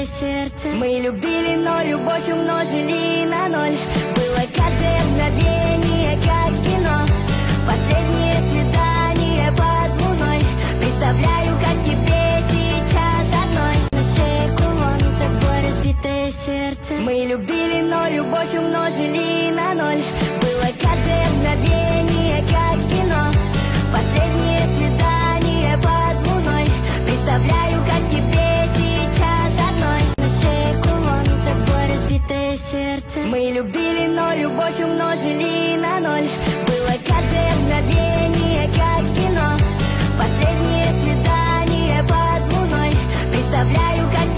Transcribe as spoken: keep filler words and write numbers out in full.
сердце. Мы любили, но любовь умножили на ноль. Было каждое мгновение, как в кино. Последнее свидание под луной. Представляю, как тебе сейчас одной. На шее кулон, такое разбитое сердце. Мы любили, но любовь умножили на ноль. Было каждое мгновение, как в кино. Последнее свидание под луной. Представляю, как тебе сейчас одной. На шее кулон, такое разбитое сердце. Мы любили, но любовь умножили на ноль. Было каждое мгновение, как в кино. Последнее свидание под луной. Представляю, как